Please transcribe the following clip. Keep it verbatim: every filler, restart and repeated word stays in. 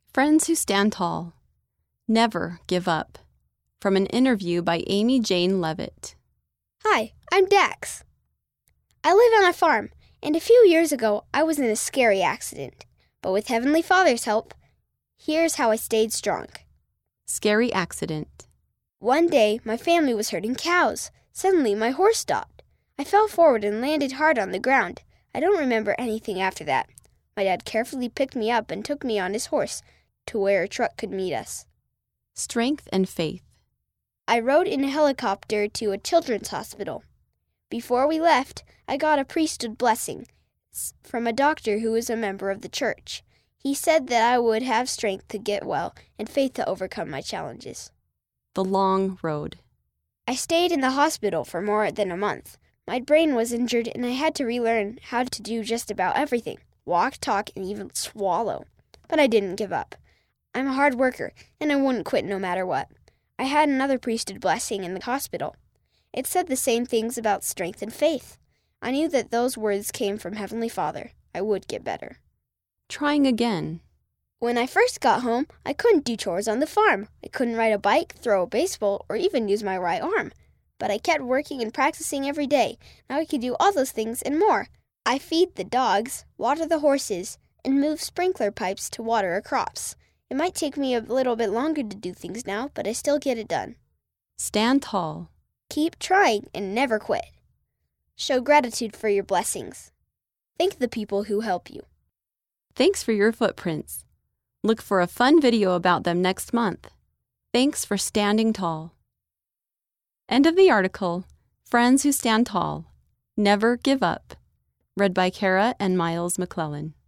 Friends Who Stand Tall. Never Give Up. From an interview by Amy Jane Levitt. Hi, I'm Dax. I live on a farm, and a few years ago I was in a scary accident. But with Heavenly Father's help, here's how I stayed strong. Scary accident. One day, my family was herding cows. Suddenly, my horse stopped. I fell forward and landed hard on the ground. I don't remember anything after that. My dad carefully picked me up and took me on his horse to where a truck could meet us. Strength and faith. I rode in a helicopter to a children's hospital. Before we left, I got a priesthood blessing from a doctor who was a member of the church. He said that I would have strength to get well and faith to overcome my challenges. The long road. I stayed in the hospital for more than a month. My brain was injured and I had to relearn how to do just about everything. Walk, talk, and even swallow. But I didn't give up. I'm a hard worker, and I wouldn't quit no matter what. I had another priesthood blessing in the hospital. It said the same things about strength and faith. I knew that those words came from Heavenly Father. I would get better. Trying again. When I first got home, I couldn't do chores on the farm. I couldn't ride a bike, throw a baseball, or even use my right arm. But I kept working and practicing every day. Now I could do all those things and more. I feed the dogs, water the horses, and move sprinkler pipes to water our crops. It might take me a little bit longer to do things now, but I still get it done. Stand tall. Keep trying and never quit. Show gratitude for your blessings. Thank the people who help you. Thanks for your footprints. Look for a fun video about them next month. Thanks for standing tall. End of the article. Friends Who Stand Tall. Never Give Up. Read by Kara and Miles McClellan.